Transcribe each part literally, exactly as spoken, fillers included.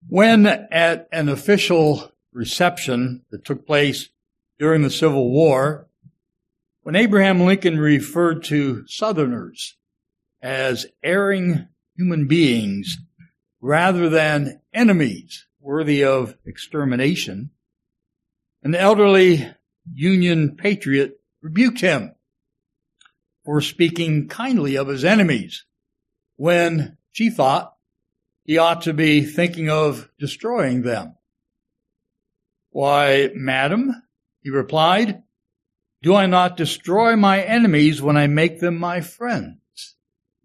When at an official reception that took place during the Civil War, when Abraham Lincoln referred to Southerners as erring human beings rather than enemies worthy of extermination, an elderly Union patriot rebuked him for speaking kindly of his enemies when she thought he ought to be thinking of destroying them. "Why, madam," he replied, "do I not destroy my enemies when I make them my friends?"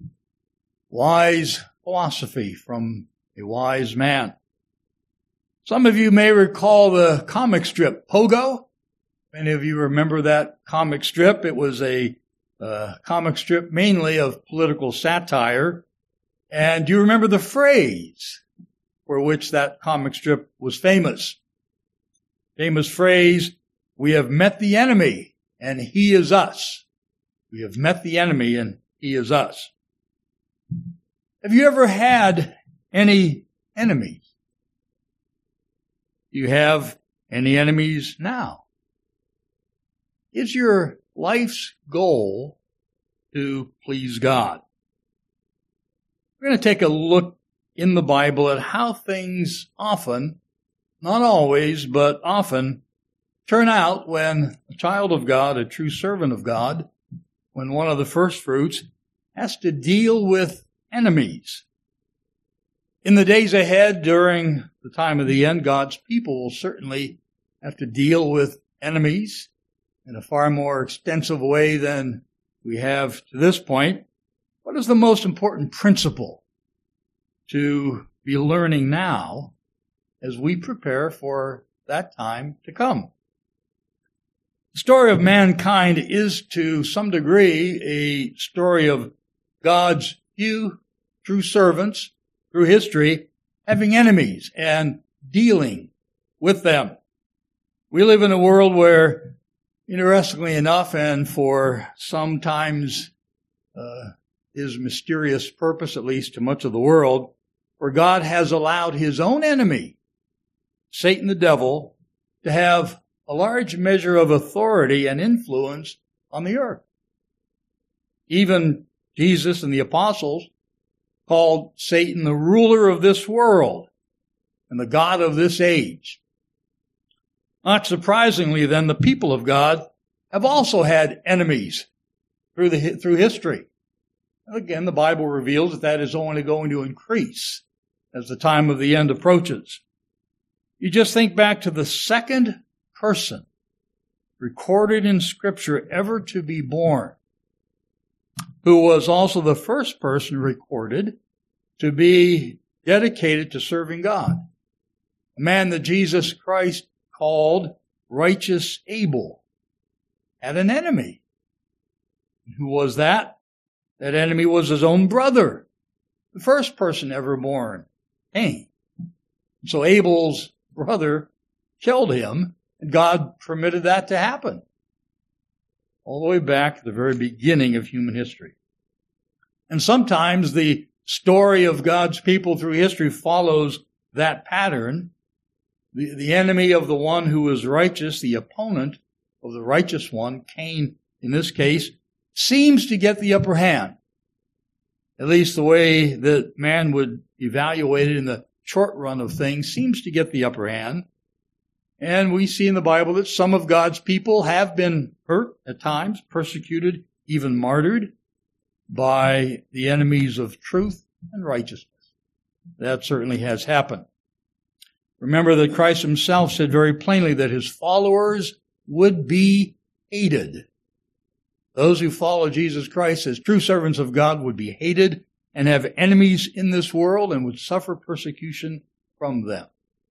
Wise philosophy from a wise man. Some of you may recall the comic strip Pogo. Many of you remember that comic strip. It was a uh, comic strip mainly of political satire. And do you remember the phrase for which that comic strip was famous? Famous phrase, "We have met the enemy and he is us." We have met the enemy and he is us. Have you ever had any enemies? Do you have any enemies now? Is your life's goal to please God? We're going to take a look in the Bible at how things often, not always, but often, turn out when a child of God, a true servant of God, when one of the first fruits has to deal with enemies. In the days ahead, during the time of the end, God's people will certainly have to deal with enemies in a far more extensive way than we have to this point. What is the most important principle to be learning now as we prepare for that time to come? The story of mankind is to some degree a story of God's few true servants through history having enemies and dealing with them. We live in a world where, interestingly enough, and for sometimes uh, his mysterious purpose, at least to much of the world, where God has allowed his own enemy, Satan the devil, to have a large measure of authority and influence on the earth. Even Jesus and the apostles called Satan the ruler of this world and the god of this age. Not surprisingly, then, the people of God have also had enemies through the through history. And again, the Bible reveals that that is only going to increase as the time of the end approaches. You just think back to the second person recorded in Scripture ever to be born, who was also the first person recorded to be dedicated to serving God. A man that Jesus Christ called righteous Abel had an enemy. Who was that? That enemy was his own brother, the first person ever born, Cain. So Abel's brother killed him, and God permitted that to happen. All the way back to the very beginning of human history. And sometimes the story of God's people through history follows that pattern. The, the enemy of the one who is righteous, the opponent of the righteous one, Cain in this case, seems to get the upper hand. At least the way that man would evaluate it in the short run of things seems to get the upper hand. And we see in the Bible that some of God's people have been hurt at times, persecuted, even martyred by the enemies of truth and righteousness. That certainly has happened. Remember that Christ himself said very plainly that his followers would be hated. Those who follow Jesus Christ as true servants of God would be hated and have enemies in this world and would suffer persecution from them.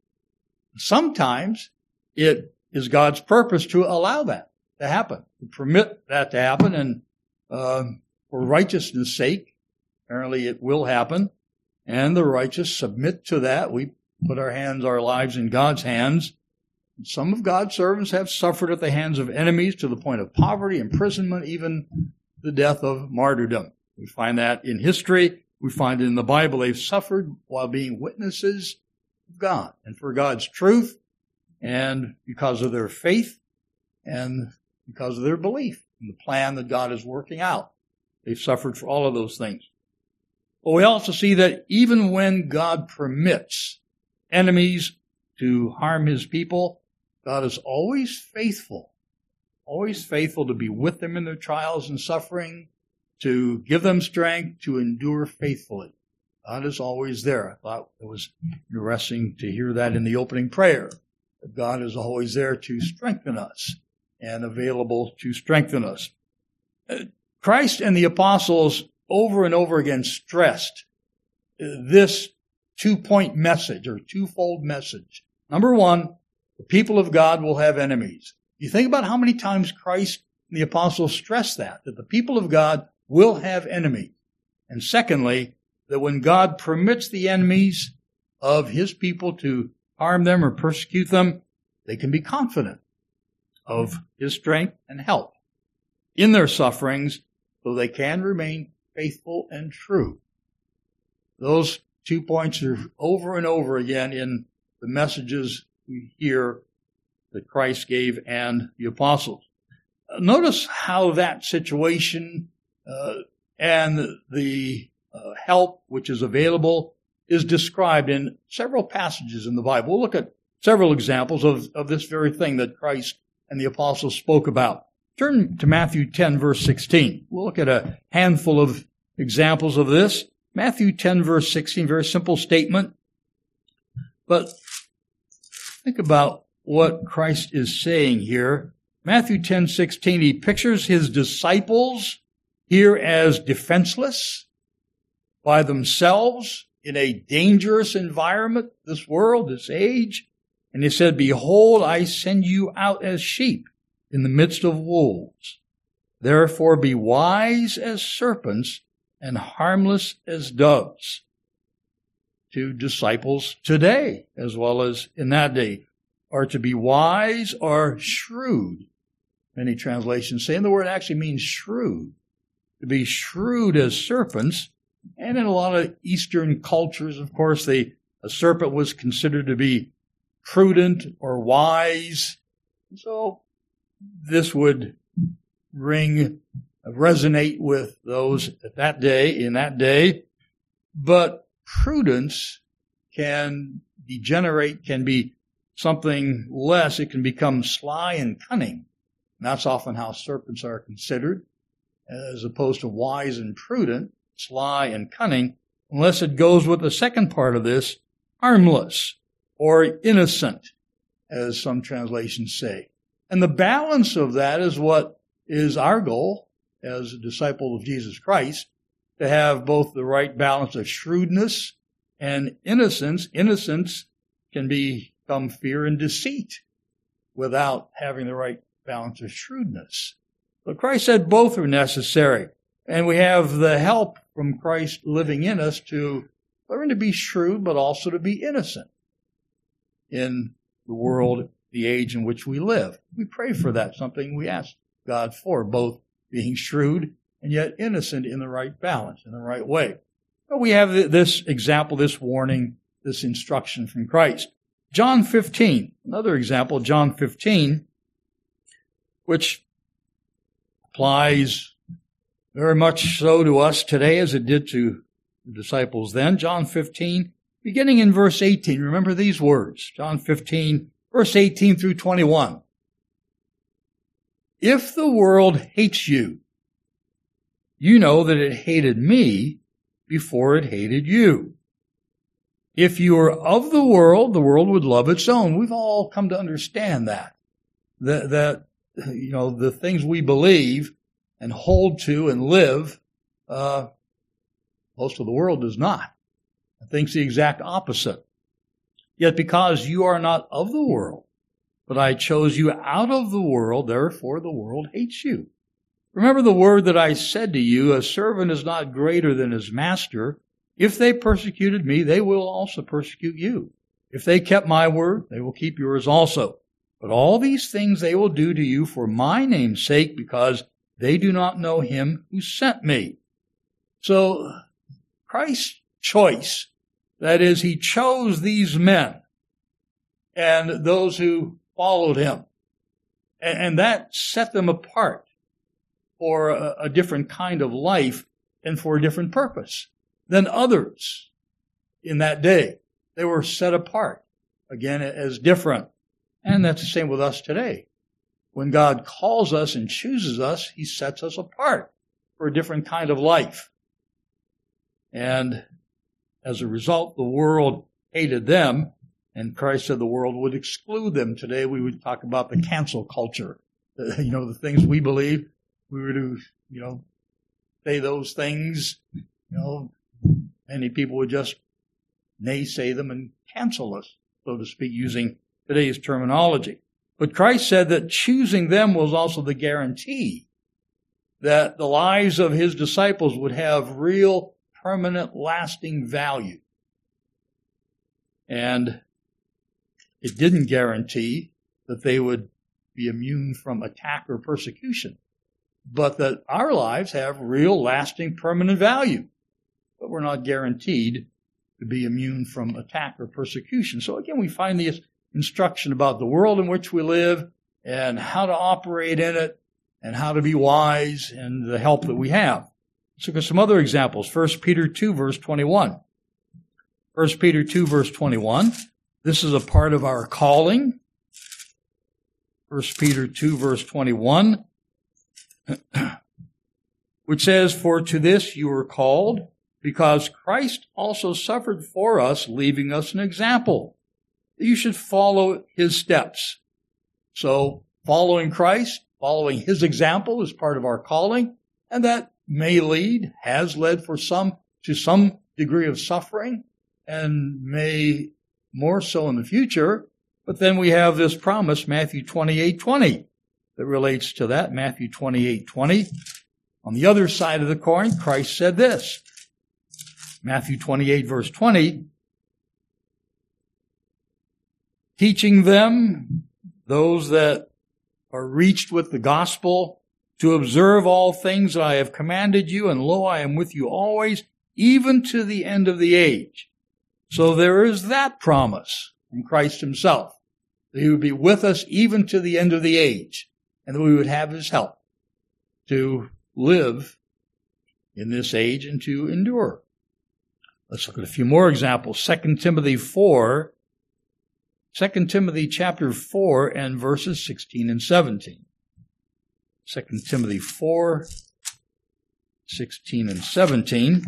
Sometimes it is God's purpose to allow that to happen, to permit that to happen, and uh, for righteousness' sake, apparently it will happen, and the righteous submit to that. We put our hands, our lives in God's hands. And some of God's servants have suffered at the hands of enemies to the point of poverty, imprisonment, even the death of martyrdom. We find that in history. We find it in the Bible. They've suffered while being witnesses of God and for God's truth, and because of their faith and because of their belief in the plan that God is working out. They've suffered for all of those things. But we also see that even when God permits enemies to harm his people, God is always faithful, always faithful to be with them in their trials and suffering, to give them strength to endure faithfully. God is always there. I thought it was interesting to hear that in the opening prayer, that God is always there to strengthen us and available to strengthen us. Christ and the apostles over and over again stressed this two-point message or twofold message. Number one, the people of God will have enemies. You think about how many times Christ and the apostles stressed that, that the people of God will have enemies. And secondly, that when God permits the enemies of his people to harm them or persecute them, they can be confident of his strength and help in their sufferings, so they can remain faithful and true. Those two points are over and over again in the messages we hear that Christ gave and the apostles. Notice how that situation uh, and the uh, help which is available is described in several passages in the Bible. We'll look at several examples of, of this very thing that Christ and the apostles spoke about. Turn to Matthew ten, verse sixteen. We'll look at a handful of examples of this. Matthew ten, verse sixteen, very simple statement. But think about what Christ is saying here. Matthew ten, sixteen, he pictures his disciples here as defenseless by themselves in a dangerous environment, this world, this age. And he said, "Behold, I send you out as sheep in the midst of wolves. Therefore be wise as serpents and harmless as doves." To disciples today, as well as in that day, are to be wise or shrewd. Many translations say, and the word actually means shrewd. To be shrewd as serpents. And in a lot of Eastern cultures, of course, the, a serpent was considered to be prudent or wise. So this would ring, resonate with those at that day, in that day. But prudence can degenerate, can be something less. It can become sly and cunning. And that's often how serpents are considered, as opposed to wise and prudent, sly and cunning, unless it goes with the second part of this, harmless or innocent, as some translations say. And the balance of that is what is our goal as a disciple of Jesus Christ, to have both the right balance of shrewdness and innocence. Innocence can become fear and deceit without having the right balance of shrewdness. But Christ said both are necessary. And we have the help from Christ living in us to learn to be shrewd, but also to be innocent in the world, the age in which we live. We pray for that, something we ask God for, both being shrewd and yet innocent in the right balance, in the right way. But we have this example, this warning, this instruction from Christ. John fifteen, another example, John fifteen, which applies very much so to us today as it did to the disciples then. John fifteen, beginning in verse eighteen. Remember these words. John fifteen, verse eighteen through twenty-one. If the world hates you, you know that it hated me before it hated you. If you were of the world, the world would love its own. We've all come to understand that. That, that you know, the things we believe and hold to and live, uh, most of the world does not. It thinks the exact opposite. Yet because you are not of the world, but I chose you out of the world, therefore the world hates you. Remember the word that I said to you, a servant is not greater than his master. If they persecuted me, they will also persecute you. If they kept my word, they will keep yours also. But all these things they will do to you for my name's sake, because they do not know him who sent me. So Christ's choice That is, he chose these men and those who followed him. And that set them apart for a different kind of life and for a different purpose than others in that day. They were set apart, again, as different. And that's the same with us today. When God calls us and chooses us, he sets us apart for a different kind of life. And as a result, the world hated them, and Christ said the world would exclude them. Today we would talk about the cancel culture. You know, the things we believe, we were to, you know, say those things, you know, many people would just naysay them and cancel us, so to speak, using today's terminology. But Christ said that choosing them was also the guarantee that the lives of his disciples would have real, permanent, lasting value. And it didn't guarantee that they would be immune from attack or persecution, but that our lives have real, lasting, permanent value. But we're not guaranteed to be immune from attack or persecution. So again, we find this instruction about the world in which we live and how to operate in it and how to be wise and the help that we have. Let's look at some other examples. First Peter two, verse twenty-one. First Peter two, verse twenty-one. This is a part of our calling. First Peter two, verse twenty-one, which says, "For to this you were called, because Christ also suffered for us, leaving us an example, that you should follow his steps." So, following Christ, following his example is part of our calling, and that may lead, has led for some, to some degree of suffering, and may more so in the future. But then we have this promise, Matthew twenty-eight twenty, that relates to that. Matthew twenty-eight twenty. On the other side of the coin, Christ said this. Matthew twenty-eight, verse twenty, "Teaching them," those that are reached with the gospel, "to observe all things that I have commanded you, and lo, I am with you always, even to the end of the age." So there is that promise from Christ himself, that he would be with us even to the end of the age, and that we would have his help to live in this age and to endure. Let's look at a few more examples. Second Timothy four, Second Timothy chapter four and verses sixteen and seventeen. Second Timothy four, sixteen and seventeen.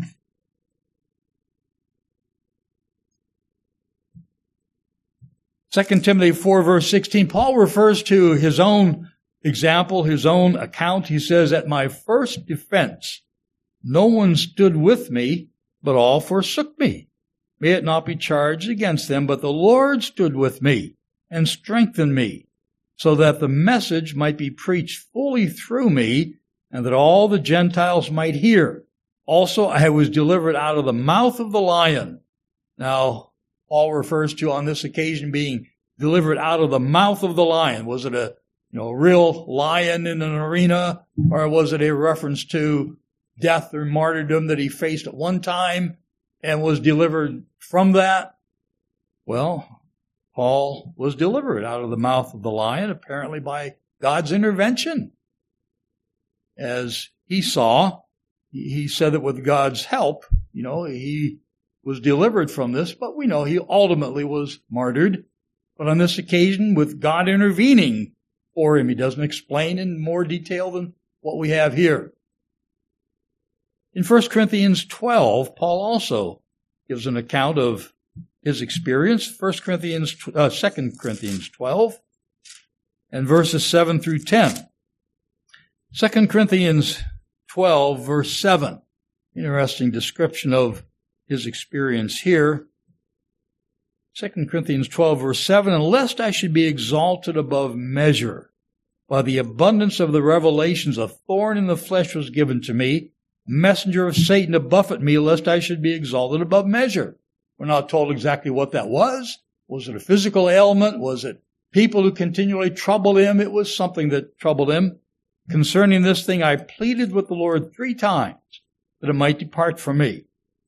Second Timothy four, verse sixteen, Paul refers to his own example, his own account. He says, "At my first defense, no one stood with me, but all forsook me. May it not be charged against them, but the Lord stood with me and strengthened me, so that the message might be preached fully through me, and that all the Gentiles might hear. Also, I was delivered out of the mouth of the lion." Now, Paul refers to on this occasion being delivered out of the mouth of the lion. Was it a you know, real lion in an arena, or was it a reference to death or martyrdom that he faced at one time and was delivered from that? Well, Paul was delivered out of the mouth of the lion, apparently by God's intervention. As he saw, he said that with God's help, you know, he was delivered from this, but we know he ultimately was martyred. But on this occasion, with God intervening for him, he doesn't explain in more detail than what we have here. In First Corinthians twelve, Paul also gives an account of his experience. First Corinthians, uh, Second Corinthians twelve, and verses seven through ten. Second Corinthians twelve, verse seven. Interesting description of his experience here. Second Corinthians twelve, verse seven, "And lest I should be exalted above measure, by the abundance of the revelations, a thorn in the flesh was given to me, a messenger of Satan to buffet me, lest I should be exalted above measure." We're not told exactly what that was. Was it a physical ailment? Was it people who continually troubled him? It was something that troubled him. "Concerning this thing, I pleaded with the Lord three times that it might depart from me.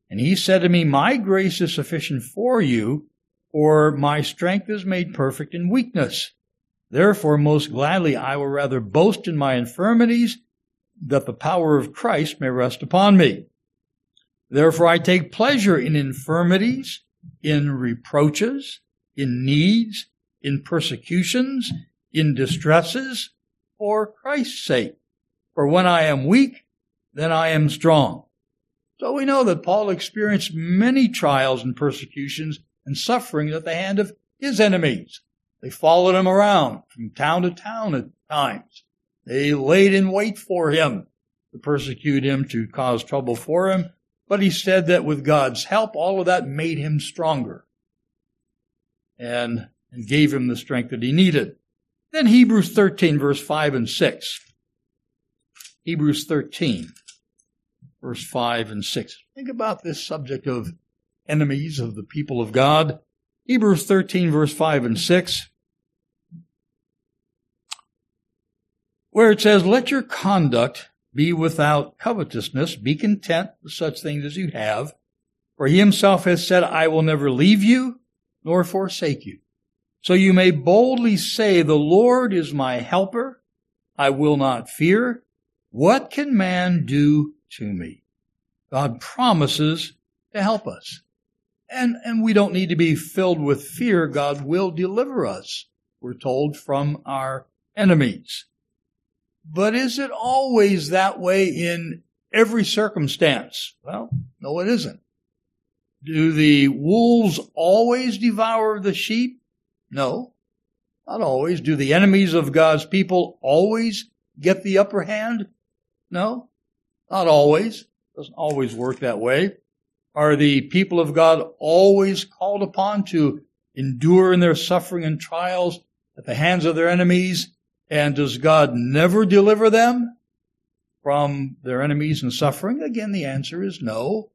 And he said to me, my grace is sufficient for you, for my strength is made perfect in weakness. Therefore, most gladly, I will rather boast in my infirmities, that the power of Christ may rest upon me. Therefore, I take pleasure in infirmities, in reproaches, in needs, in persecutions, in distresses, for Christ's sake. For when I am weak, then I am strong. So we know that Paul experienced many trials and persecutions and sufferings at the hand of his enemies. They followed him around from town to town at times. They laid in wait for him to persecute him, to cause trouble for him. But he said that with God's help, all of that made him stronger and, and gave him the strength that he needed. Then Hebrews thirteen, verse five and six. Hebrews thirteen, verse five and six. Think about this subject of enemies of the people of God. Hebrews thirteen, verse five and six. Where it says, let your conduct be without covetousness, be content with such things as you have. For he himself has said, I will never leave you nor forsake you. So you may boldly say, the Lord is my helper. I will not fear. What can man do to me? God promises to help us. And, and we don't need to be filled with fear. God will deliver us, we're told, from our enemies. But is it always that way in every circumstance? Well, no, it isn't. Do the wolves always devour the sheep? No, not always. Do the enemies of God's people always get the upper hand? No, not always. It doesn't always work that way. Are the people of God always called upon to endure in their suffering and trials at the hands of their enemies? And does God never deliver them from their enemies and suffering? Again, the answer is no.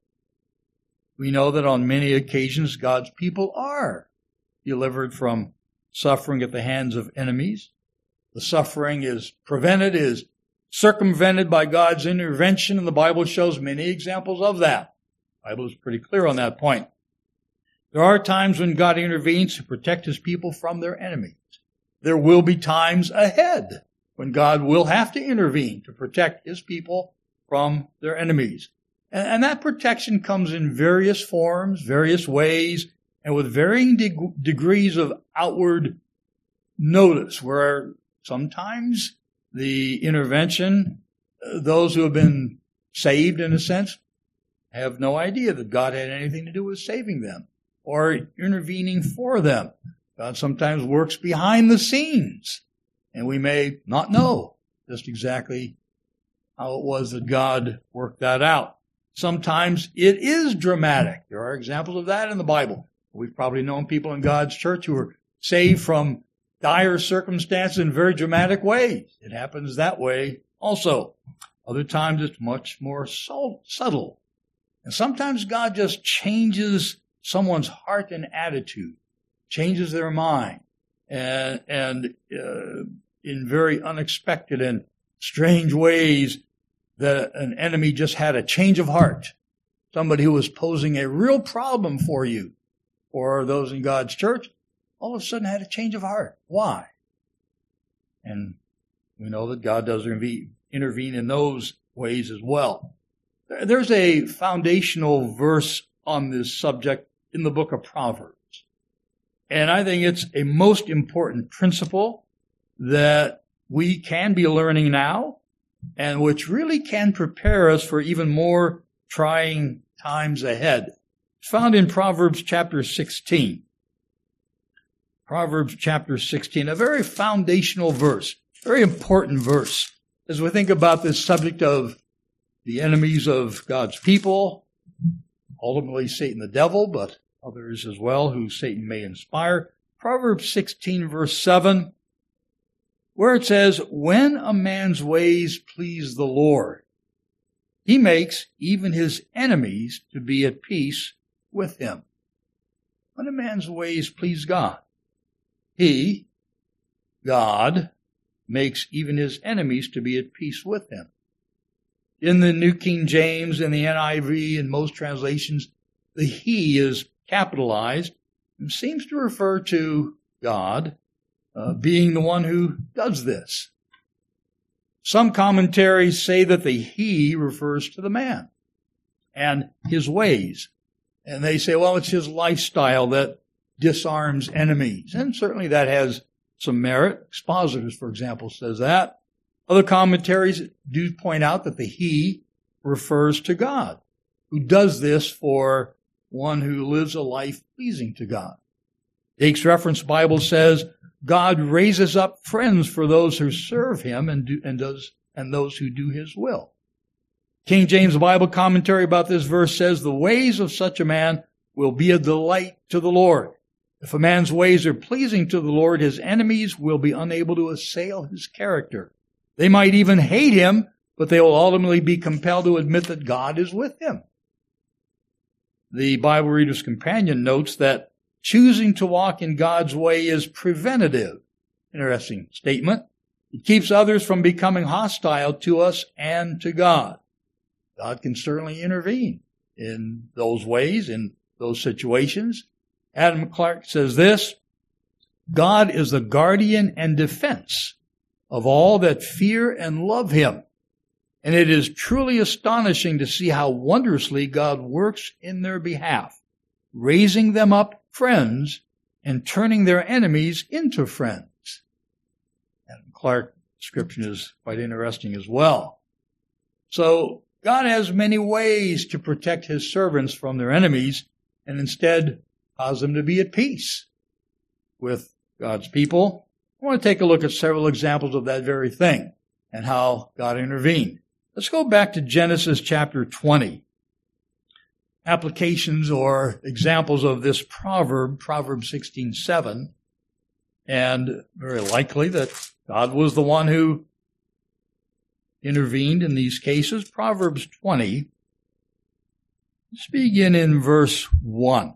We know that on many occasions God's people are delivered from suffering at the hands of enemies. The suffering is prevented, is circumvented by God's intervention, and the Bible shows many examples of that. The Bible is pretty clear on that point. There are times when God intervenes to protect his people from their enemies. There will be times ahead when God will have to intervene to protect his people from their enemies. And, and that protection comes in various forms, various ways, and with varying de- degrees of outward notice, where sometimes the intervention, those who have been saved in a sense, have no idea that God had anything to do with saving them or intervening for them. God sometimes works behind the scenes, and we may not know just exactly how it was that God worked that out. Sometimes it is dramatic. There are examples of that in the Bible. We've probably known people in God's church who were saved from dire circumstances in very dramatic ways. It happens that way also. Other times it's much more subtle. And sometimes God just changes someone's heart and attitude, changes their mind, and, and uh, in very unexpected and strange ways that an enemy just had a change of heart. Somebody who was posing a real problem for you or those in God's church, all of a sudden had a change of heart. Why? And we know that God does intervene in those ways as well. There's a foundational verse on this subject in the book of Proverbs. And I think it's a most important principle that we can be learning now and which really can prepare us for even more trying times ahead. It's found in Proverbs chapter sixteen. Proverbs chapter sixteen, a very foundational verse, very important verse as we think about this subject of the enemies of God's people, ultimately Satan the devil, but others as well who Satan may inspire. Proverbs sixteen, verse seven, where it says, when a man's ways please the Lord, he makes even his enemies to be at peace with him. When a man's ways please God, he, God, makes even his enemies to be at peace with him. in the New King James and the N I V and most translations, the he is capitalized and seems to refer to God uh, being the one who does this. Some commentaries say that the he refers to the man and his ways. And they say, well, it's his lifestyle that disarms enemies. And certainly that has some merit. Expositors, for example, says that. Other commentaries do point out that the he refers to God, who does this for one who lives a life pleasing to God. Dake's Reference Bible says, God raises up friends for those who serve him and do, and does, and those who do his will. King James Bible commentary about this verse says, the ways of such a man will be a delight to the Lord. If a man's ways are pleasing to the Lord, his enemies will be unable to assail his character. They might even hate him, but they will ultimately be compelled to admit that God is with him. The Bible Reader's Companion notes that choosing to walk in God's way is preventative. Interesting statement. It keeps others from becoming hostile to us and to God. God can certainly intervene in those ways, in those situations. Adam Clarke says this, God is the guardian and defense of all that fear and love him. And it is truly astonishing to see how wondrously God works in their behalf, raising them up friends and turning their enemies into friends. Adam Clarke's description is quite interesting as well. So God has many ways to protect his servants from their enemies and instead cause them to be at peace with God's people. I want to take a look at several examples of that very thing and how God intervened. Let's go back to Genesis chapter twenty. Applications or examples of this proverb, Proverb sixteen seven, and very likely that God was the one who intervened in these cases. Proverbs twenty. Let's begin in verse one.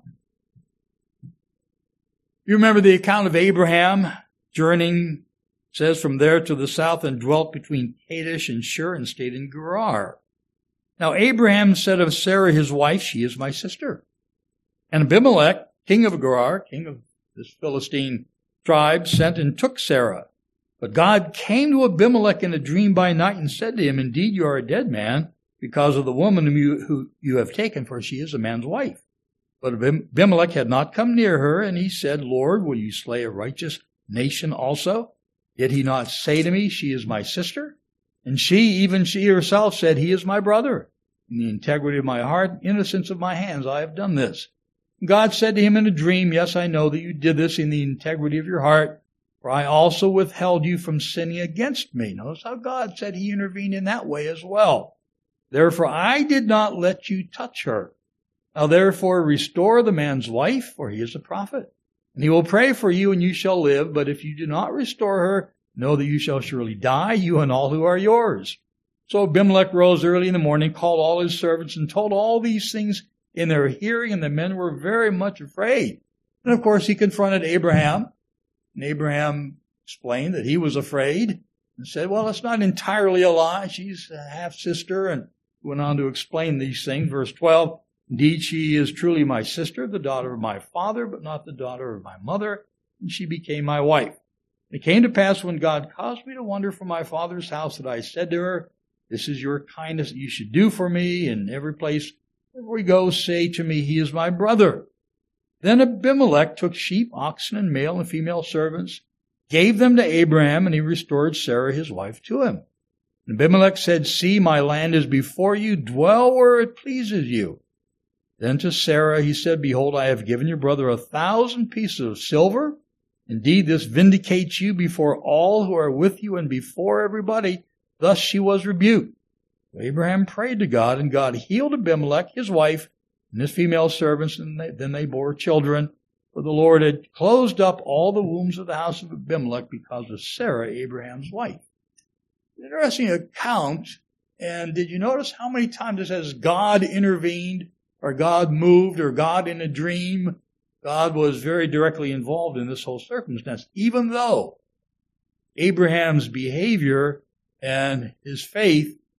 You remember the account of Abraham journeying, it says, from there to the south and dwelt between Kadesh and Shur and stayed in Gerar. Now Abraham said of Sarah his wife, she is my sister. And Abimelech, king of Gerar, king of this Philistine tribe, sent and took Sarah. But God came to Abimelech in a dream by night and said to him, indeed you are a dead man because of the woman whom you, who you have taken, for she is a man's wife. But Abimelech had not come near her, and he said, Lord, will you slay a righteous nation also? Did he not say to me, she is my sister? And she, even she herself, said, he is my brother. In the integrity of my heart, innocence of my hands, I have done this. And God said to him in a dream, yes, I know that you did this in the integrity of your heart, for I also withheld you from sinning against me. Notice how God said he intervened in that way as well. Therefore, I did not let you touch her. Now therefore restore the man's wife, for he is a prophet. And he will pray for you, and you shall live. But if you do not restore her, know that you shall surely die, you and all who are yours. So Abimelech rose early in the morning, called all his servants, and told all these things in their hearing, and the men were very much afraid. And of course he confronted Abraham, and Abraham explained that he was afraid, and said, well, it's not entirely a lie. She's a half-sister, and went on to explain these things. Verse twelve, indeed, she is truly my sister, the daughter of my father, but not the daughter of my mother, and she became my wife. It came to pass when God caused me to wander from my father's house that I said to her, this is your kindness that you should do for me. In every place where we go, say to me, he is my brother. Then Abimelech took sheep, oxen, and male and female servants, gave them to Abraham, and he restored Sarah his wife to him. And Abimelech said, see, my land is before you, dwell where it pleases you. Then to Sarah he said, behold, I have given your brother a thousand pieces of silver. Indeed, this vindicates you before all who are with you and before everybody. Thus she was rebuked. Abraham prayed to God, and God healed Abimelech, his wife, and his female servants, and they, then they bore children. For the Lord had closed up all the wombs of the house of Abimelech because of Sarah, Abraham's wife. Interesting account. And did you notice how many times it says God intervened, or God moved, or God in a dream? God was very directly involved in this whole circumstance, even though Abraham's behavior and his faith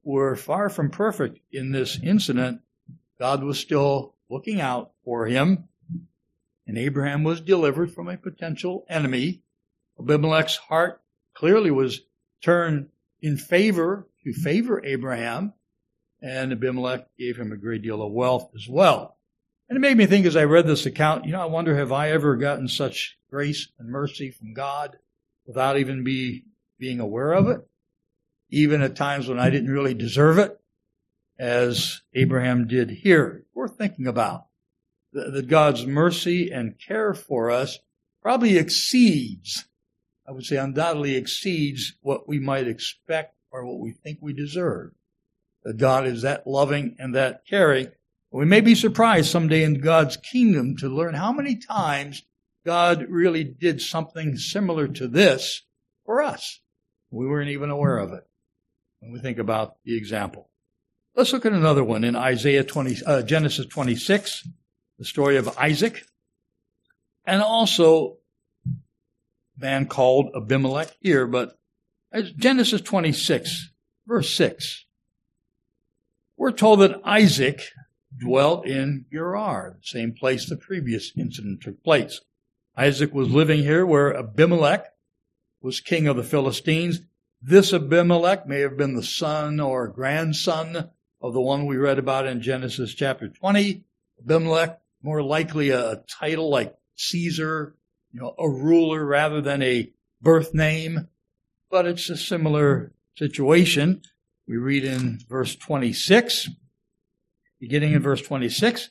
were far from perfect in this incident, God was still looking out for him, and Abraham was delivered from a potential enemy. Abimelech's heart clearly was turned in favor, to favor Abraham, and Abimelech gave him a great deal of wealth as well. And it made me think as I read this account, you know, I wonder, have I ever gotten such grace and mercy from God without even be, being aware of it? Even at times when I didn't really deserve it, as Abraham did here. Worth thinking about. That God's mercy and care for us probably exceeds, I would say undoubtedly exceeds what we might expect or what we think we deserve. That God is that loving and that caring. We may be surprised someday in God's kingdom to learn how many times God really did something similar to this for us. We weren't even aware of it when we think about the example. Let's look at another one in Isaiah twenty, uh, Genesis twenty-six, the story of Isaac, and also a man called Abimelech here, but Genesis twenty-six, verse six. We're told that Isaac dwelt in Gerar, the same place the previous incident took place. Isaac was living here where Abimelech was king of the Philistines. This Abimelech may have been the son or grandson of the one we read about in Genesis chapter twenty. Abimelech, more likely a title like Caesar, you know, a ruler rather than a birth name. But it's a similar situation. We read in verse twenty-six, beginning in verse twenty-six.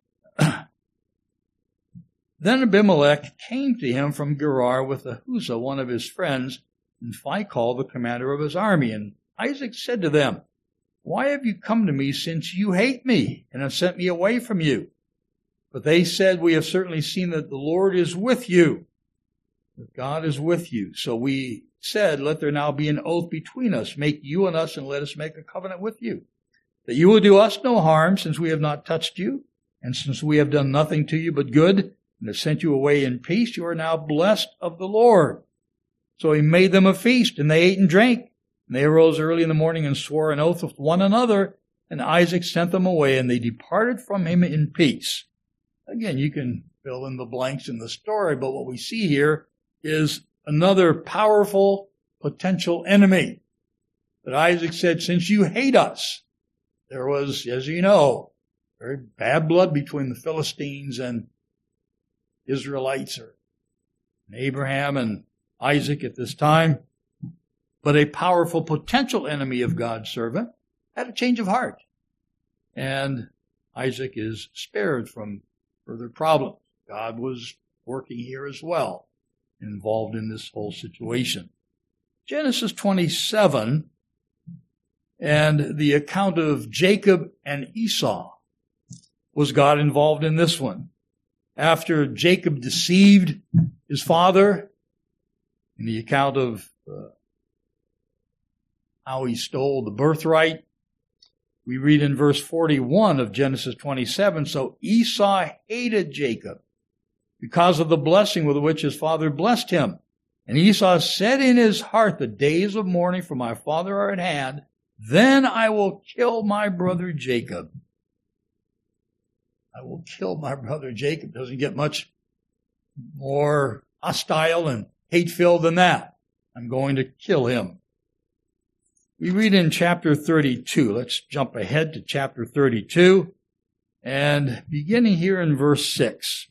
Then Abimelech came to him from Gerar with Ahuzah, one of his friends, and Phicol, the commander of his army. And Isaac said to them, "Why have you come to me, since you hate me and have sent me away from you?" But they said, "We have certainly seen that the Lord is with you, that God is with you. So we said, let there now be an oath between us. Make you and us, and let us make a covenant with you, that you will do us no harm, since we have not touched you, and since we have done nothing to you but good, and have sent you away in peace. You are now blessed of the Lord." So he made them a feast, and they ate and drank. And they arose early in the morning and swore an oath with one another. And Isaac sent them away, and they departed from him in peace. Again, you can fill in the blanks in the story, but what we see here is another powerful potential enemy. That Isaac said, "Since you hate us," there was, as you know, very bad blood between the Philistines and Israelites, or Abraham and Isaac at this time. But a powerful potential enemy of God's servant had a change of heart. And Isaac is spared from further problems. God was working here as well, involved in this whole situation. Genesis twenty-seven and the account of Jacob and Esau. Was God involved in this one? After Jacob deceived his father in the account of uh, how he stole the birthright, we read in verse forty-one of Genesis twenty-seven, "So Esau hated Jacob because of the blessing with which his father blessed him. And Esau said in his heart, the days of mourning for my father are at hand. Then I will kill my brother Jacob." I will kill my brother Jacob. Doesn't get much more hostile and hate-filled than that. I'm going to kill him. We read in chapter thirty-two. Let's jump ahead to chapter thirty-two. And beginning here in verse six.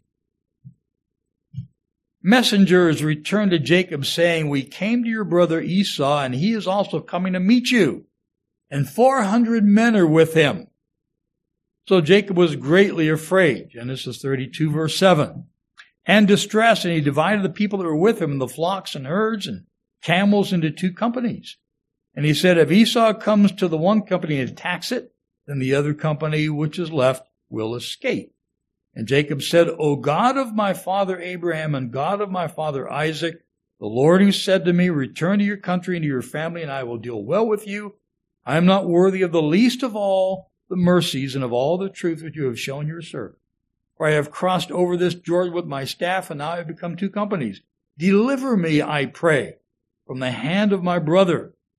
"Messengers returned to Jacob, saying, we came to your brother Esau, and he is also coming to meet you. And four hundred men are with him." So Jacob was greatly afraid. Genesis thirty-two, verse seven. "And distressed, and he divided the people that were with him, and the flocks and herds and camels into two companies. And he said, if Esau comes to the one company and attacks it, then the other company which is left will escape. And Jacob said, O God of my father Abraham and God of my father Isaac, the Lord who said to me, return to your country and to your family, and I will deal well with you. I am not worthy of the least of all the mercies and of all the truth which you have shown your servant. For I have crossed over this Jordan with my staff, and now I have become two companies. Deliver me, I pray, from the hand of my brother.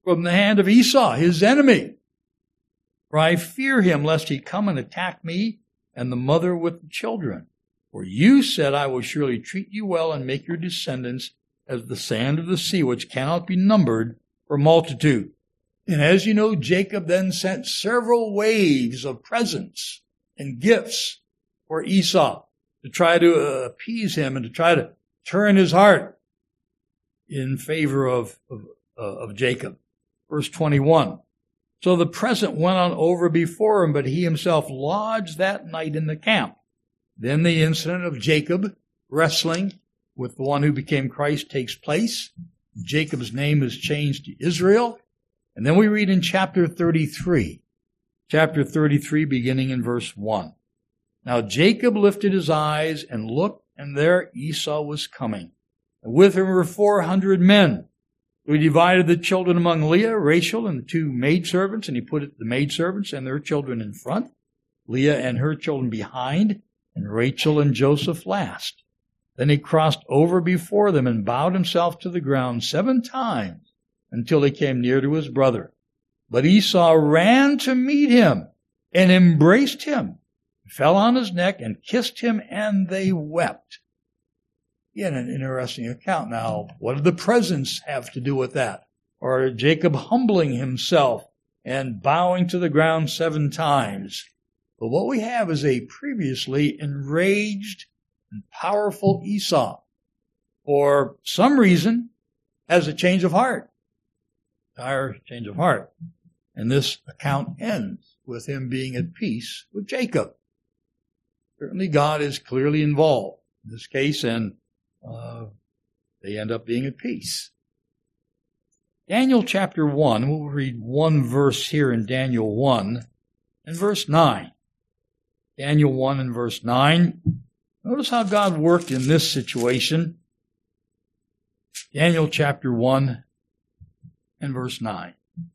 from the hand of Esau, his enemy. For I fear him, lest he come and attack me and the mother with the children. For you said, I will surely treat you well and make your descendants as the sand of the sea, which cannot be numbered for multitude. And as you know, Jacob then sent several waves of presents and gifts for Esau to try to uh, appease him and to try to turn his heart in favor of, of, uh, of Jacob. Verse twenty-one. So the present went on over before him, but he himself lodged that night in the camp. Then the incident of Jacob wrestling with the one who became Christ takes place. Jacob's name is changed to Israel. And then we read in chapter thirty-three. Chapter thirty-three, beginning in verse one. Now Jacob lifted his eyes and looked, and there Esau was coming. And with him were four hundred men. So he divided the children among Leah, Rachel, and the two maidservants, and he put the maidservants and their children in front, Leah and her children behind, and Rachel and Joseph last. Then he crossed over before them and bowed himself to the ground seven times until he came near to his brother. But Esau ran to meet him and embraced him, fell on his neck and kissed him, and they wept. Again, an interesting account. Now, what did the presents have to do with that? Or Jacob humbling himself and bowing to the ground seven times? But what we have is a previously enraged and powerful Esau. For some reason, has a change of heart. Entire change of heart. And this account ends with him being at peace with Jacob. Certainly God is clearly involved in this case, and uh, they end up being at peace. Daniel chapter one, we'll read one verse here in Daniel one and verse nine. Daniel one and verse nine. Notice how God worked in this situation. Daniel chapter one and verse nine.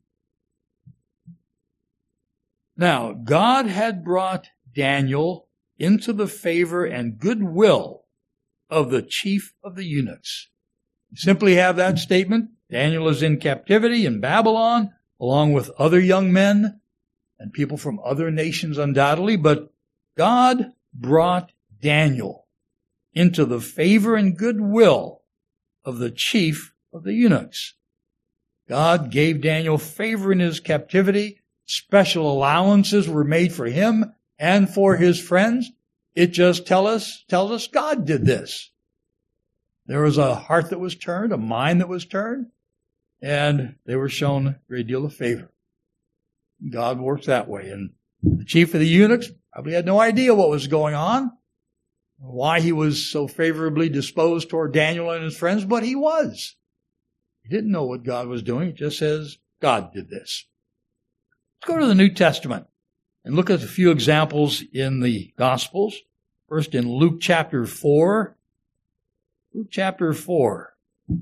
Now, God had brought Daniel into the favor and goodwill of the chief of the eunuchs. You simply have that statement. Daniel is in captivity in Babylon, along with other young men and people from other nations undoubtedly, but God brought Daniel into the favor and goodwill of the chief of the eunuchs. God gave Daniel favor in his captivity. Special allowances were made for him and for his friends. It just tell us, tells us God did this. There was a heart that was turned, a mind that was turned, and they were shown a great deal of favor. God works that way. And the chief of the eunuchs probably had no idea what was going on, why he was so favorably disposed toward Daniel and his friends, but he was. He didn't know what God was doing. It just says God did this. Let's go to the New Testament and look at a few examples in the Gospels. First in Luke chapter four. Luke chapter four.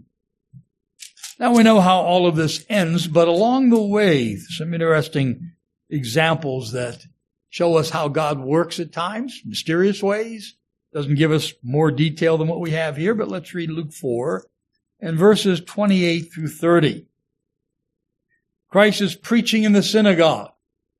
Now we know how all of this ends, but along the way, some interesting examples that show us how God works at times, mysterious ways. Doesn't give us more detail than what we have here, but let's read Luke four and verses twenty-eight through thirty. Christ is preaching in the synagogue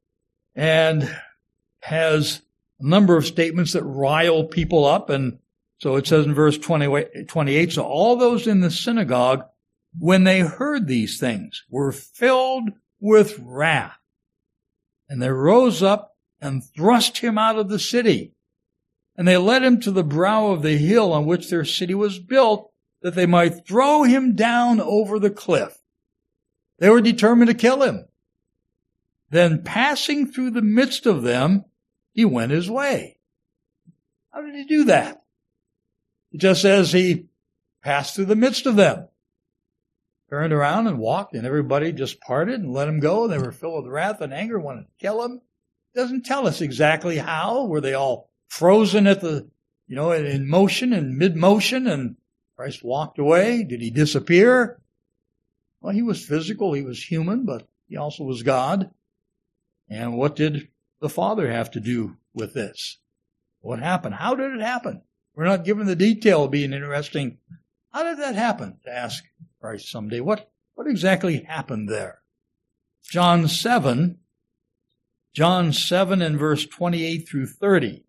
and has a number of statements that rile people up. And so it says in verse twenty-eight, so all those in the synagogue, when they heard these things, were filled with wrath. And they rose up and thrust him out of the city. And they led him to the brow of the hill on which their city was built, that they might throw him down over the cliff. They were determined to kill him. Then passing through the midst of them, he went his way. How did he do that? It just says he passed through the midst of them, turned around and walked, and everybody just parted and let him go. They were filled with wrath and anger, wanted to kill him. It doesn't tell us exactly how. Were they all frozen at the, you know, in motion and mid-motion, and Christ walked away? Did he disappear? Well, he was physical, he was human, but he also was God. And what did the Father have to do with this? What happened? How did it happen? We're not given the detail. It'll be an interesting, how did that happen? To ask Christ someday. What, What exactly happened there? John seven, John seven and verse twenty-eight through thirty.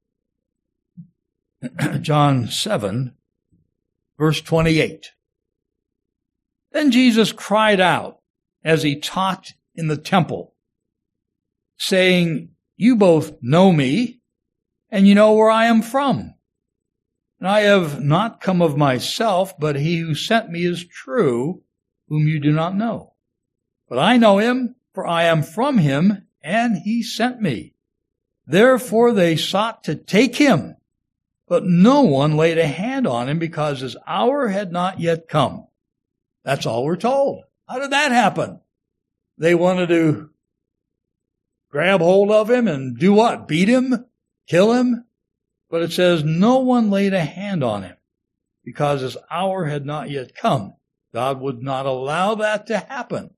John seven, verse twenty-eight. Then Jesus cried out as he taught in the temple, saying, "You both know me, and you know where I am from. And I have not come of myself, but he who sent me is true, whom you do not know. But I know him, for I am from him, and he sent me. Therefore they sought to take him, but no one laid a hand on him because his hour had not yet come." That's all we're told. How did that happen? They wanted to grab hold of him and do what? Beat him? Kill him? But it says no one laid a hand on him because his hour had not yet come. God would not allow that to happen.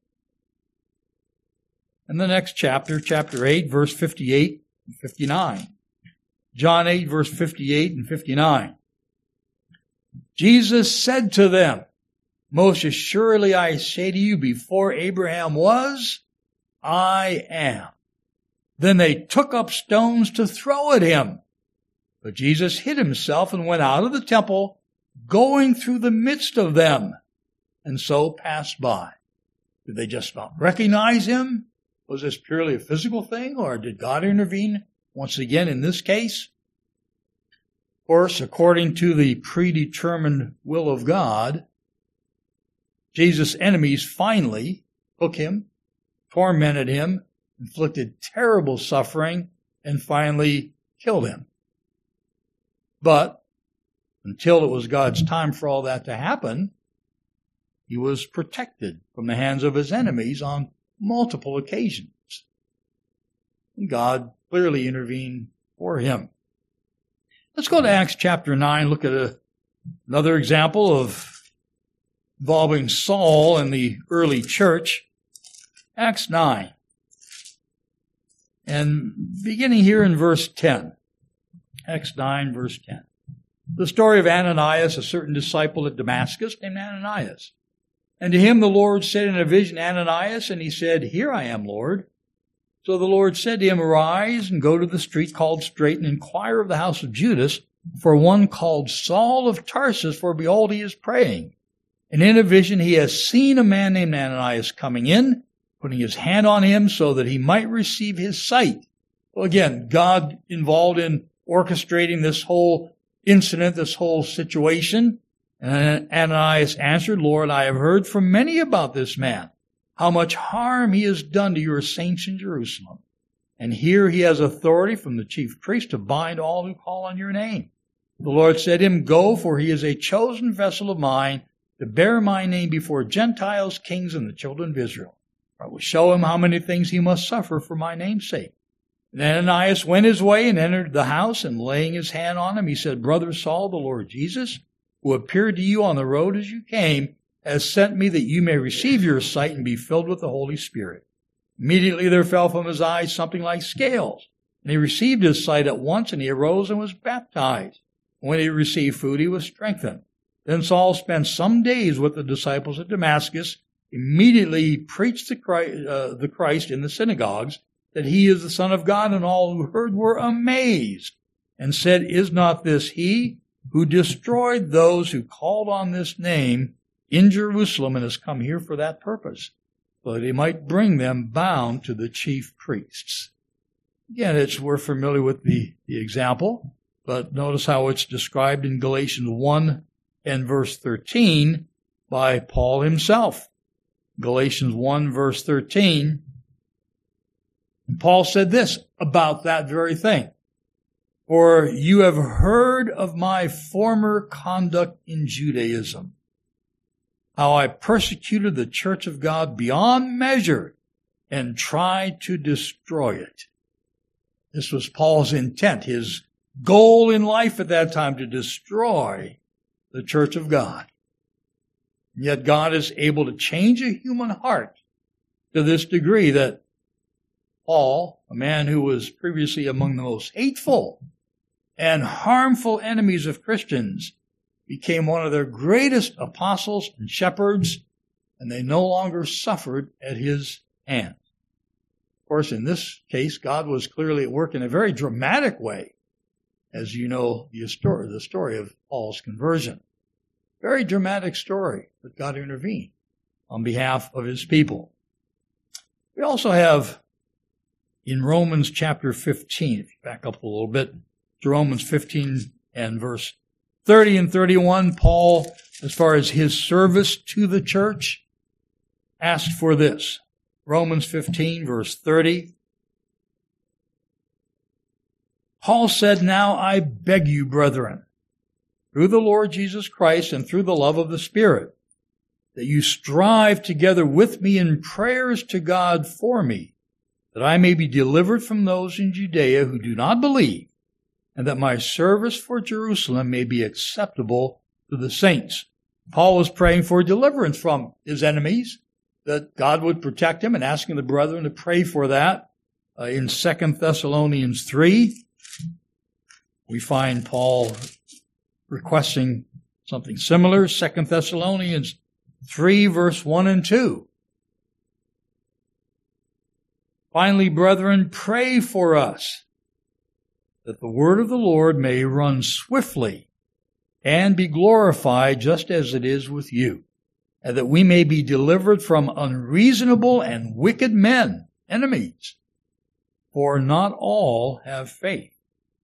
In the next chapter, chapter eight, verse fifty-eight and fifty-nine. John eight, verse fifty-eight and fifty-nine. Jesus said to them, "Most assuredly I say to you, before Abraham was, I am." Then they took up stones to throw at him. But Jesus hid himself and went out of the temple, going through the midst of them, and so passed by. Did they just not recognize him? Was this purely a physical thing, or did God intervene once again in this case? Of course, according to the predetermined will of God, Jesus' enemies finally took him, tormented him, inflicted terrible suffering, and finally killed him. But until it was God's time for all that to happen, he was protected from the hands of his enemies on multiple occasions. And God clearly intervened for him. Let's go to Acts chapter nine, look at a, another example of involving Saul and the early church. Acts nine. And beginning here in verse ten. Acts nine, verse ten. The story of Ananias, a certain disciple at Damascus named Ananias. And to him the Lord said in a vision, "Ananias," and he said, "Here I am, Lord." So the Lord said to him, "Arise and go to the street called Straight and inquire of the house of Judas for one called Saul of Tarsus, for behold, he is praying. And in a vision he has seen a man named Ananias coming in, putting his hand on him so that he might receive his sight." Well, again, God involved in orchestrating this whole incident, this whole situation. And Ananias answered, "Lord, I have heard from many about this man, how much harm he has done to your saints in Jerusalem. And here he has authority from the chief priest to bind all who call on your name." The Lord said to him, "Go, for he is a chosen vessel of mine to bear my name before Gentiles, kings, and the children of Israel. I will show him how many things he must suffer for my name's sake." And Ananias went his way and entered the house, and laying his hand on him, he said, "Brother Saul, the Lord Jesus, who appeared to you on the road as you came, has sent me that you may receive your sight and be filled with the Holy Spirit." Immediately there fell from his eyes something like scales, and he received his sight at once, and he arose and was baptized. When he received food, he was strengthened. Then Saul spent some days with the disciples at Damascus. Immediately he preached the Christ, uh, the Christ in the synagogues, that he is the Son of God, and all who heard were amazed, and said, "Is not this he who destroyed those who called on this name in Jerusalem, and has come here for that purpose, so that he might bring them bound to the chief priests?" Again, it's, we're familiar with the, the example, but notice how it's described in Galatians one and verse thirteen by Paul himself. Galatians one verse thirteen. And Paul said this about that very thing. "For you have heard of my former conduct in Judaism, how I persecuted the church of God beyond measure and tried to destroy it." This was Paul's intent, his goal in life at that time, to destroy the church of God. And yet God is able to change a human heart to this degree that Paul, a man who was previously among the most hateful and harmful enemies of Christians, became one of their greatest apostles and shepherds and they no longer suffered at his hands. Of course, in this case, God was clearly at work in a very dramatic way, as you know the story, the story of Paul's conversion. Very dramatic story, but God intervened on behalf of his people. We also have in Romans chapter fifteen, if you back up a little bit, to Romans fifteen and verse thirty and thirty-one, Paul, as far as his service to the church, asked for this. Romans fifteen, verse thirty. Paul said, "Now I beg you, brethren, through the Lord Jesus Christ and through the love of the Spirit, that you strive together with me in prayers to God for me, that I may be delivered from those in Judea who do not believe, and that my service for Jerusalem may be acceptable to the saints." Paul was praying for deliverance from his enemies, that God would protect him, and asking the brethren to pray for that. Uh, in Second Thessalonians three, we find Paul requesting something similar. Second Thessalonians three, verse one and two. Finally, brethren, pray for us, that the word of the Lord may run swiftly and be glorified just as it is with you, and that we may be delivered from unreasonable and wicked men, enemies, for not all have faith.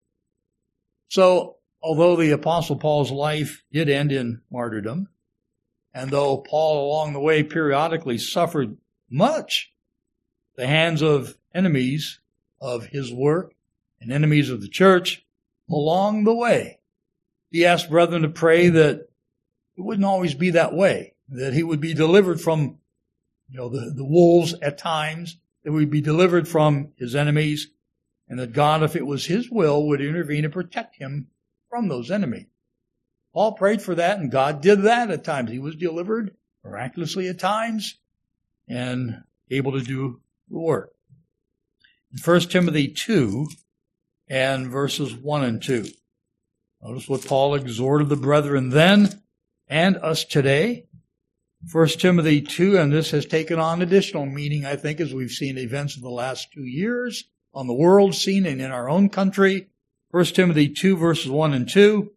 So, although the Apostle Paul's life did end in martyrdom, and though Paul along the way periodically suffered much at the hands of enemies of his work and enemies of the church, along the way, he asked brethren to pray that it wouldn't always be that way, that he would be delivered from, you know, the, the wolves at times, that we'd be delivered from his enemies, and that God, if it was his will, would intervene and protect him from those enemies. Paul prayed for that, and God did that at times. He was delivered miraculously at times and able to do the work. In First Timothy two and verses one and two, notice what Paul exhorted the brethren then and us today. First Timothy two, and this has taken on additional meaning, I think, as we've seen events of the last two years on the world scene and in our own country. First Timothy two, verses one and two.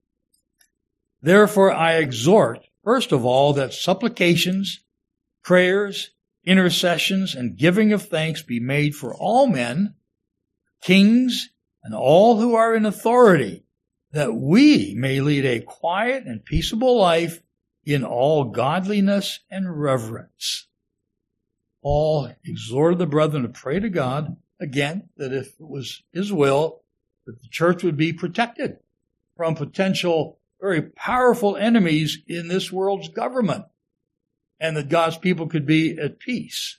Therefore I exhort, first of all, that supplications, prayers, intercessions, and giving of thanks be made for all men, kings, and all who are in authority, that we may lead a quiet and peaceable life in all godliness and reverence. Paul exhorted the brethren to pray to God, again, that if it was his will, that the church would be protected from potential very powerful enemies in this world's government, and that God's people could be at peace.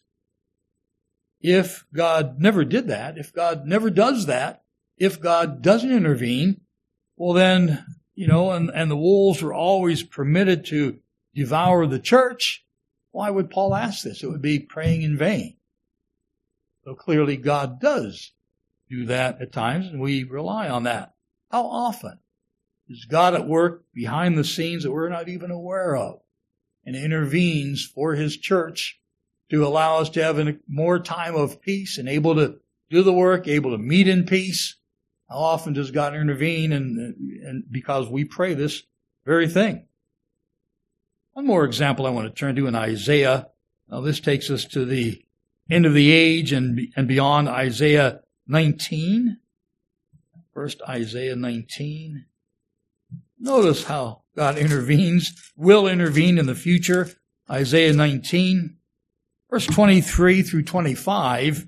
If God never did that, if God never does that, if God doesn't intervene, well then, you know, and, and the wolves are always permitted to devour the church, why would Paul ask this? It would be praying in vain. So clearly God does do that at times, and we rely on that. How often is God at work behind the scenes that we're not even aware of, and intervenes for his church to allow us to have a more time of peace and able to do the work, able to meet in peace? How often does God intervene? And, and because we pray this very thing. One more example I want to turn to in Isaiah. Now this takes us to the end of the age and, and beyond. Isaiah nineteen. First Isaiah nineteen. Notice how God intervenes, will intervene in the future. Isaiah nineteen, verse twenty-three through twenty-five.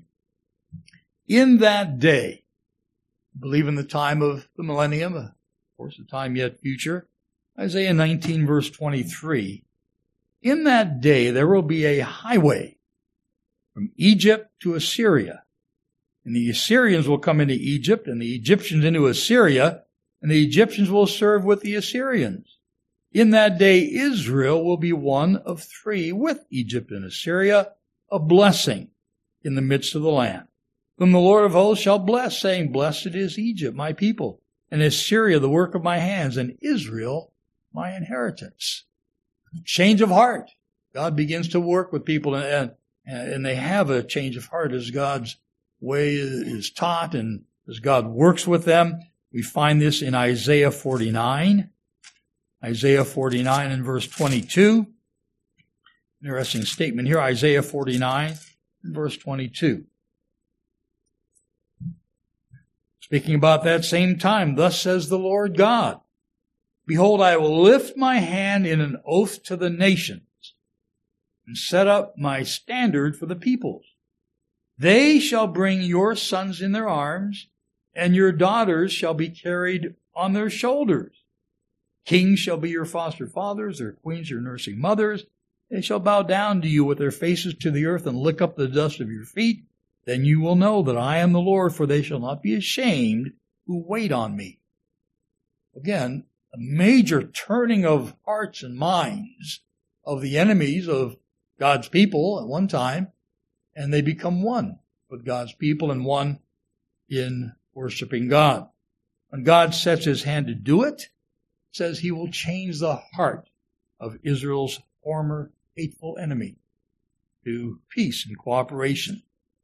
In that day, I believe in the time of the millennium, of course, the time yet future. Isaiah nineteen, verse twenty-three. In that day there will be a highway from Egypt to Assyria. And the Assyrians will come into Egypt, and the Egyptians into Assyria, and the Egyptians will serve with the Assyrians. In that day Israel will be one of three with Egypt and Assyria, a blessing in the midst of the land, whom the Lord of hosts shall bless, saying, Blessed is Egypt, my people, and Assyria, the work of my hands, and Israel, my inheritance. Change of heart. God begins to work with people, and, and they have a change of heart as God's way is taught and as God works with them. We find this in Isaiah forty-nine. Isaiah forty-nine and verse twenty-two. Interesting statement here, Isaiah forty-nine and verse twenty-two. Speaking about that same time, thus says the Lord God, behold, I will lift my hand in an oath to the nations and set up my standard for the peoples. They shall bring your sons in their arms, and your daughters shall be carried on their shoulders. Kings shall be your foster fathers, their queens your nursing mothers. They shall bow down to you with their faces to the earth and lick up the dust of your feet. Then you will know that I am the Lord, for they shall not be ashamed who wait on me. Again, a major turning of hearts and minds of the enemies of God's people at one time, and they become one with God's people and one in worshiping God. When God sets his hand to do it, it says he will change the heart of Israel's former hateful enemy to peace and cooperation.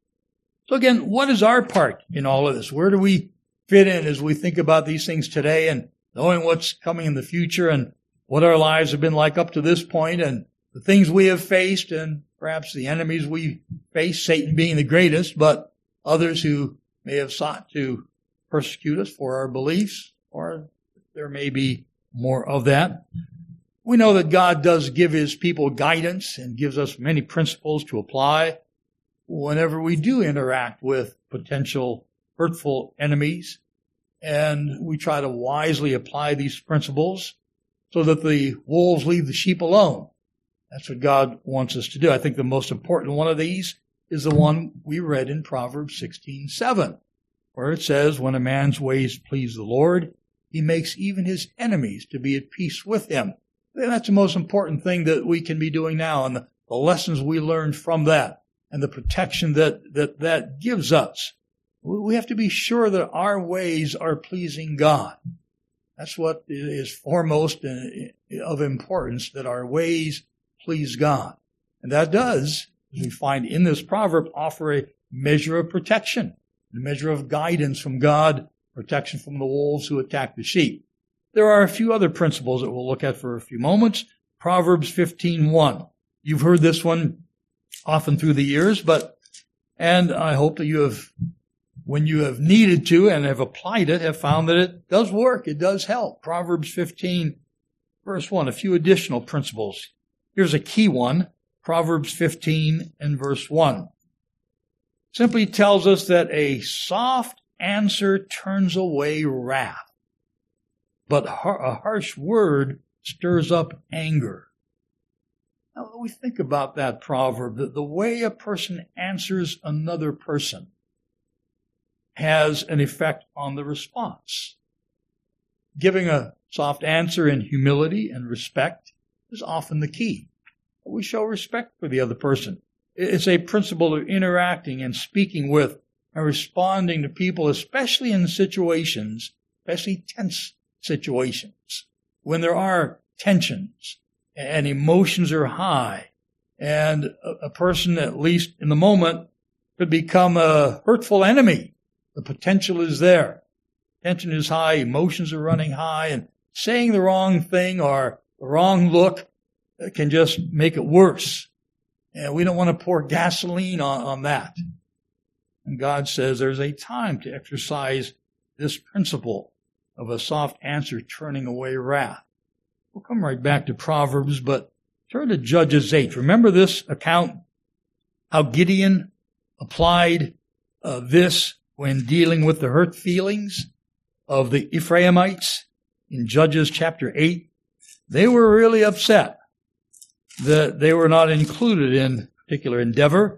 So again, what is our part in all of this? Where do we fit in as we think about these things today and knowing what's coming in the future and what our lives have been like up to this point and the things we have faced and perhaps the enemies we face, Satan being the greatest, but others who may have sought to persecute us for our beliefs, or there may be more of that. We know that God does give his people guidance and gives us many principles to apply whenever we do interact with potential hurtful enemies, and we try to wisely apply these principles so that the wolves leave the sheep alone. That's what God wants us to do. I think the most important one of these is the one we read in Proverbs sixteen seven, where it says, when a man's ways please the Lord, he makes even his enemies to be at peace with him. And that's the most important thing that we can be doing now, and the, the lessons we learned from that, and the protection that, that that gives us. We have to be sure that our ways are pleasing God. That's what is foremost of importance, that our ways please God. And that does, as we find in this proverb, offer a measure of protection, a measure of guidance from God, protection from the wolves who attack the sheep. There are a few other principles that we'll look at for a few moments. Proverbs fifteen one. You've heard this one often through the years, but, and I hope that you have, when you have needed to and have applied it, have found that it does work. It does help. Proverbs fifteen, verse one, a few additional principles. Here's a key one. Proverbs fifteen and verse one. Simply tells us that a soft answer turns away wrath, but a harsh word stirs up anger. Now, when we think about that proverb, that the way a person answers another person has an effect on the response. Giving a soft answer in humility and respect is often the key. We show respect for the other person. It's a principle of interacting and speaking with and responding to people, especially in situations, especially tense situations, when there are tensions and emotions are high, and a, a person, at least in the moment, could become a hurtful enemy. The potential is there. Tension is high, emotions are running high, and saying the wrong thing or the wrong look can just make it worse. And we don't want to pour gasoline on, on that. And God says there's a time to exercise this principle of a soft answer turning away wrath. We'll come right back to Proverbs, but turn to Judges eight. Remember this account, how Gideon applied uh, this when dealing with the hurt feelings of the Ephraimites in Judges chapter eight. They were really upset that they were not included in particular endeavor.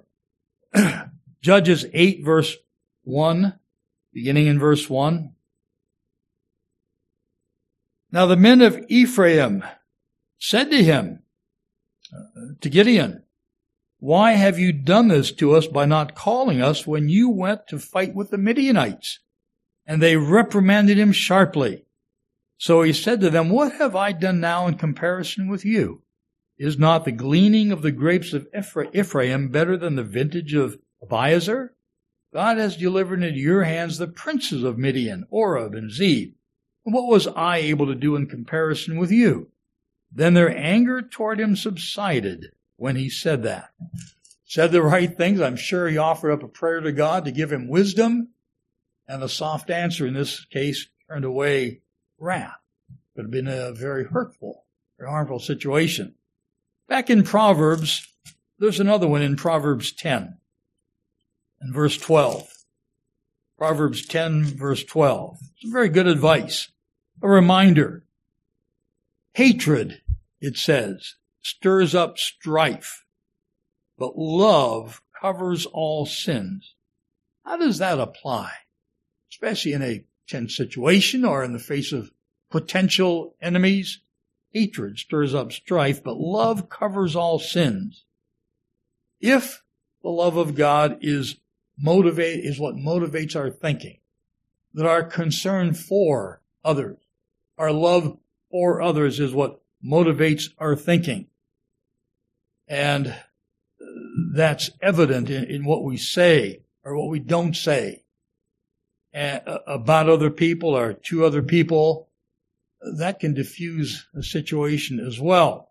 Judges eight verse one, beginning in verse one. Now the men of Ephraim said to him, uh, to Gideon, why have you done this to us by not calling us when you went to fight with the Midianites? And they reprimanded him sharply. So he said to them, what have I done now in comparison with you? Is not the gleaning of the grapes of Ephraim better than the vintage of Abiezer? God has delivered into your hands the princes of Midian, Oreb, and Zeb. And what was I able to do in comparison with you? Then their anger toward him subsided when he said that. Said the right things. I'm sure he offered up a prayer to God to give him wisdom, and a soft answer in this case turned away wrath. Could have been a very hurtful, very harmful situation. Back in Proverbs, there's another one in Proverbs ten and verse twelve. Proverbs ten, verse twelve. Some very good advice. A reminder. Hatred, it says, stirs up strife, but love covers all sins. How does that apply? Especially in a tense situation or in the face of potential enemies. Hatred stirs up strife, but love covers all sins. If the love of God is motivate, is what motivates our thinking, that our concern for others, our love for others is what motivates our thinking. And that's evident in, in what we say or what we don't say and, uh, about other people or to other people. That can diffuse a situation as well.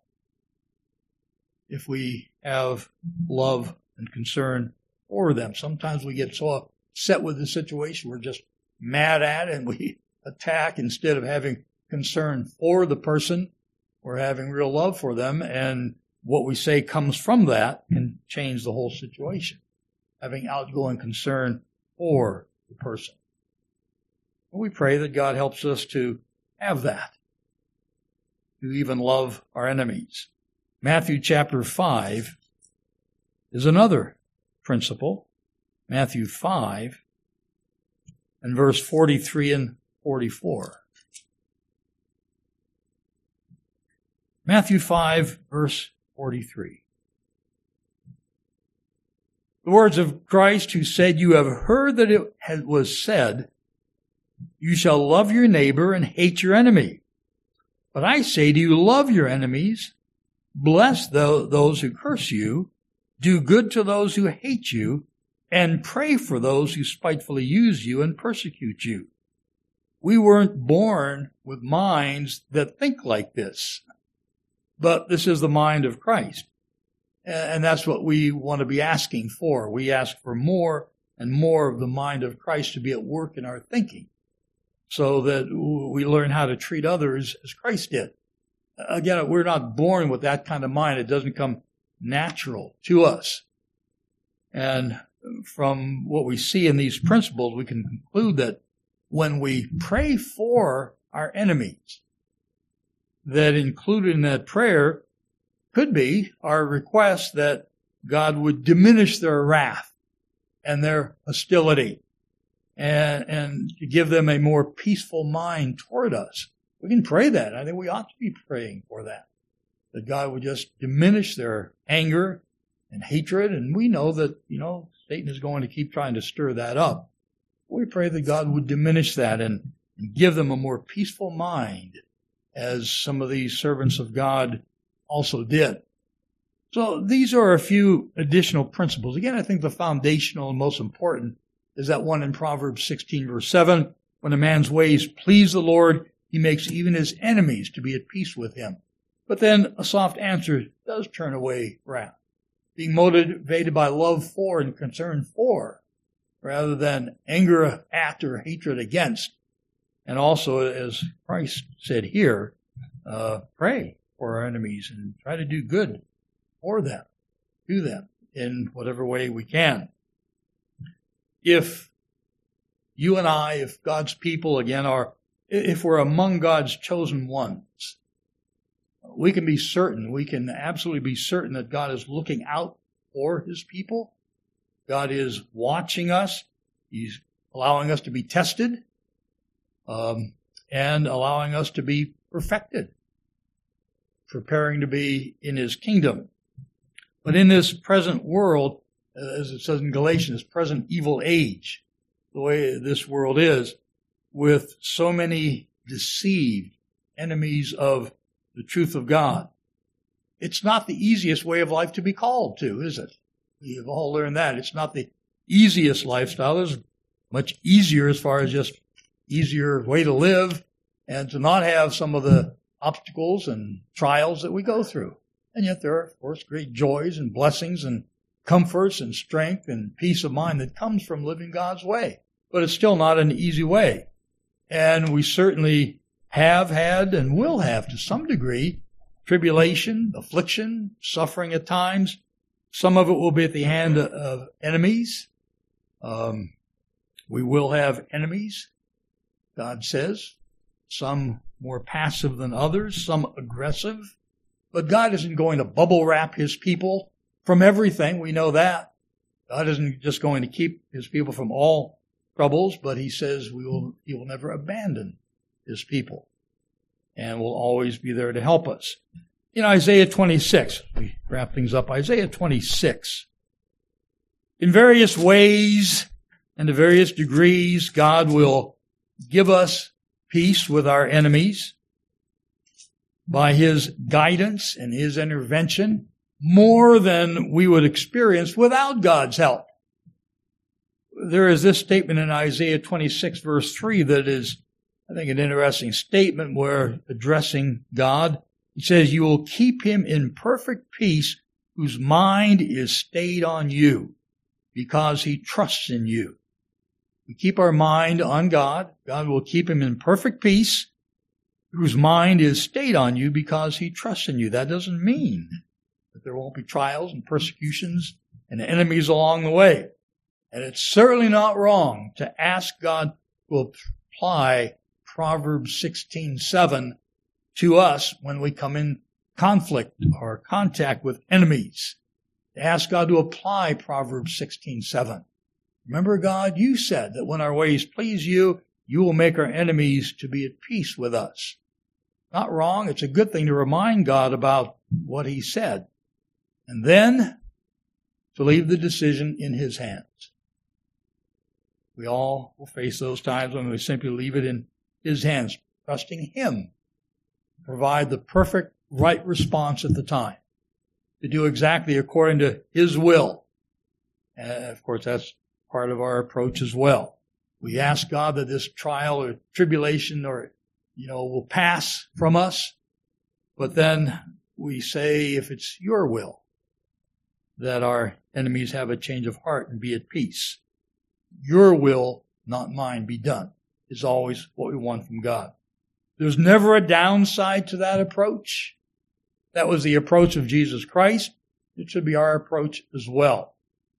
If we have love and concern for them. Sometimes we get so upset with the situation, we're just mad at it and we attack instead of having concern for the person. We're having real love for them, and what we say comes from that can change the whole situation. Having outgoing concern for the person. We pray that God helps us to have that, to even love our enemies. Matthew chapter five is another principle. Matthew five and verse forty-three and forty-four. Matthew five, verse forty-three. The words of Christ who said, "You have heard that it was said, you shall love your neighbor and hate your enemy. But I say to you, love your enemies, bless those who curse you, do good to those who hate you, and pray for those who spitefully use you and persecute you." We weren't born with minds that think like this, but this is the mind of Christ. And that's what we want to be asking for. We ask for more and more of the mind of Christ to be at work in our thinking, so that we learn how to treat others as Christ did. Again, we're not born with that kind of mind. It doesn't come natural to us. And from what we see in these principles, we can conclude that when we pray for our enemies, that included in that prayer could be our request that God would diminish their wrath and their hostility, and, and to give them a more peaceful mind toward us. We can pray that. I think we ought to be praying for that, that God would just diminish their anger and hatred. And we know that, you know, Satan is going to keep trying to stir that up. We pray that God would diminish that and, and give them a more peaceful mind, as some of these servants of God also did. So these are a few additional principles. Again, I think the foundational and most important is that one in Proverbs sixteen, verse seven. When a man's ways please the Lord, he makes even his enemies to be at peace with him. But then a soft answer does turn away wrath. Being motivated by love for and concern for, rather than anger at or hatred against. And also, as Christ said here, uh, pray for our enemies and try to do good for them, to them, in whatever way we can. If you and I, if God's people, again, are, if we're among God's chosen ones, we can be certain, we can absolutely be certain that God is looking out for his people. God is watching us. He's allowing us to be tested, um, and allowing us to be perfected, preparing to be in his kingdom. But in this present world, as it says in Galatians, present evil age, the way this world is, with so many deceived enemies of the truth of God, it's not the easiest way of life to be called to, is it? We've all learned that. It's not the easiest lifestyle. It's much easier as far as just easier way to live and to not have some of the obstacles and trials that we go through. And yet there are, of course, great joys and blessings and comforts and strength and peace of mind that comes from living God's way. But it's still not an easy way. And we certainly have had and will have to some degree tribulation, affliction, suffering at times. Some of it will be at the hand of enemies. Um, we will have enemies, God says. Some more passive than others, some aggressive. But God isn't going to bubble wrap His people from everything. We know that. God isn't just going to keep His people from all troubles, but He says we will, He will never abandon His people and will always be there to help us. In Isaiah twenty-six, we wrap things up. Isaiah twenty-six. In various ways and to various degrees, God will give us peace with our enemies by His guidance and His intervention more than we would experience without God's help. There is this statement in Isaiah twenty-six verse three that is, I think, an interesting statement where addressing God. He says, you will keep him in perfect peace whose mind is stayed on you because he trusts in you. We keep our mind on God. God will keep him in perfect peace whose mind is stayed on you because he trusts in you. That doesn't mean that there won't be trials and persecutions and enemies along the way. And it's certainly not wrong to ask God to apply Proverbs sixteen seven to us when we come in conflict or contact with enemies. To ask God to apply Proverbs sixteen seven. Remember, God, you said that when our ways please you, you will make our enemies to be at peace with us. Not wrong. It's a good thing to remind God about what he said. And then to leave the decision in his hands. We all will face those times when we simply leave it in his hands, trusting him to provide the perfect right response at the time, to do exactly according to his will. And of course, that's part of our approach as well. We ask God that this trial or tribulation or, you know, will pass from us, but then we say, if it's your will, that our enemies have a change of heart and be at peace. Your will, not mine, be done, is always what we want from God. There's never a downside to that approach. That was the approach of Jesus Christ. It should be our approach as well.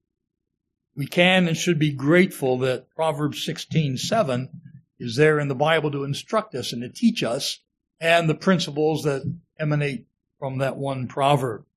We can and should be grateful that Proverbs sixteen seven is there in the Bible to instruct us and to teach us and the principles that emanate from that one proverb.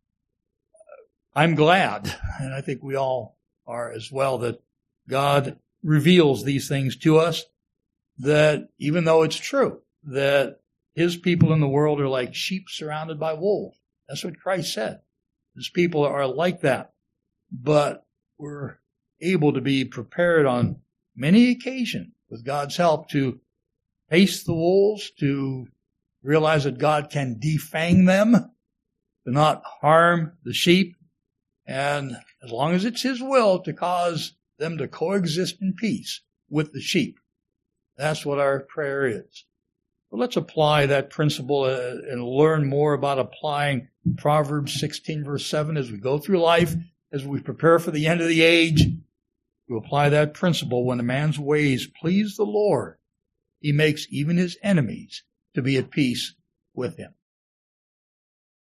I'm glad, and I think we all are as well, that God reveals these things to us, that even though it's true that his people in the world are like sheep surrounded by wolves. That's what Christ said. His people are like that. But we're able to be prepared on many occasions with God's help to face the wolves, to realize that God can defang them, to not harm the sheep, and as long as it's his will, to cause them to coexist in peace with the sheep. That's what our prayer is. But let's apply that principle and learn more about applying Proverbs sixteen verse seven as we go through life, as we prepare for the end of the age. To apply that principle, when a man's ways please the Lord, he makes even his enemies to be at peace with him.